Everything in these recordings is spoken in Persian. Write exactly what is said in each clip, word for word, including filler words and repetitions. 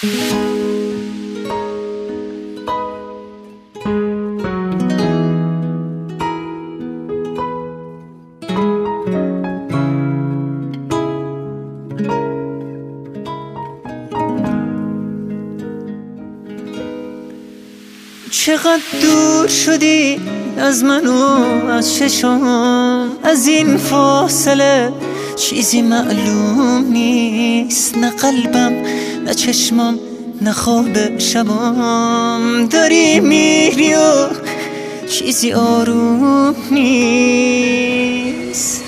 چقدر دور شدی از من و از چشم، از این فاصله چیزی معلوم نیست، نه قلبم نه چشمم نه خواب شبم. داری میری و چیزی آروم نیست.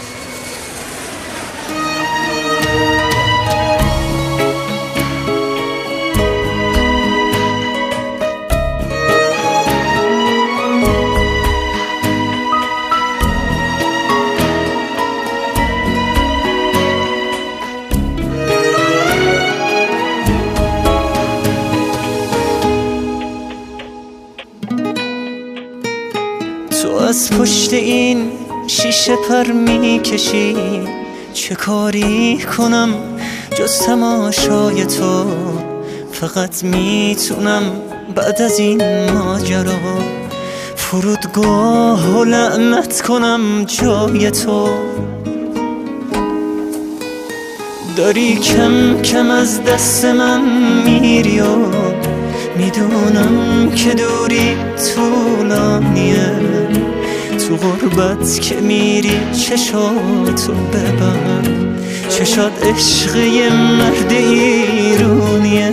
تو از پشت این شیشه پر میکشی، چه کاری کنم جز تماشای تو؟ فقط میتونم بعد از این ماجرا فرودگاه و لعنت کنم جای تو. داری کم کم از دست من میری و میدونم که دوری طولانیه. تو غربت که میری چشاتو ببند، چشات عشق یه مرد ایرونیه.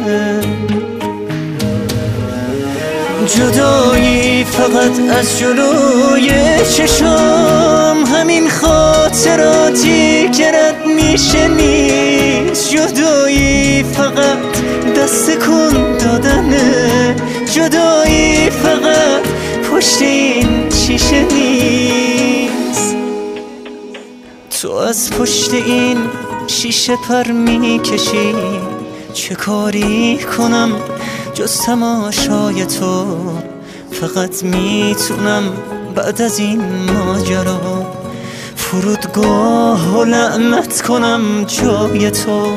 جدایی فقط از جلوی چشم، همین خاطراتی که رد میشه نیست. جدایی فقط دست کن دادنه، جدایی فقط پشت این شیشه نیست. تو از پشت این شیشه پر میکشی، چه کاری کنم جز تماشای تو؟ فقط میتونم بعد از این ماجرا فرودگاه و لعنت کنم جای تو.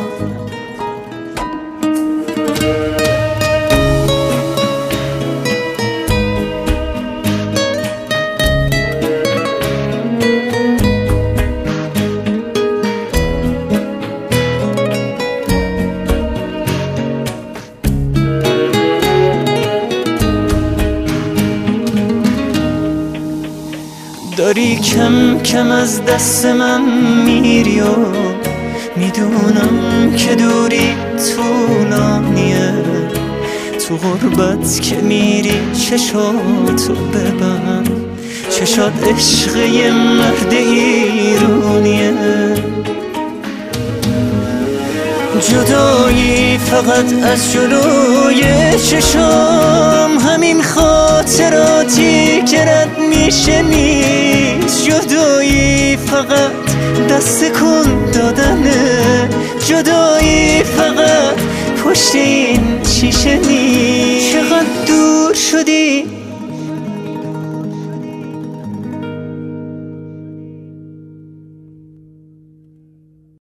داری کم کم از دست من میری و میدونم که دوری طولانیه. تو غربت که میری چشاتو ببند، چشات عشق یه مرد ایرونیه. جدایی فقط از جلوی چشم، همین خاطراتی که رد میشه نیست. جدایی فقط دست کن دادنه، جدایی فقط پشت این شیشه نیست. چقدر دور شدی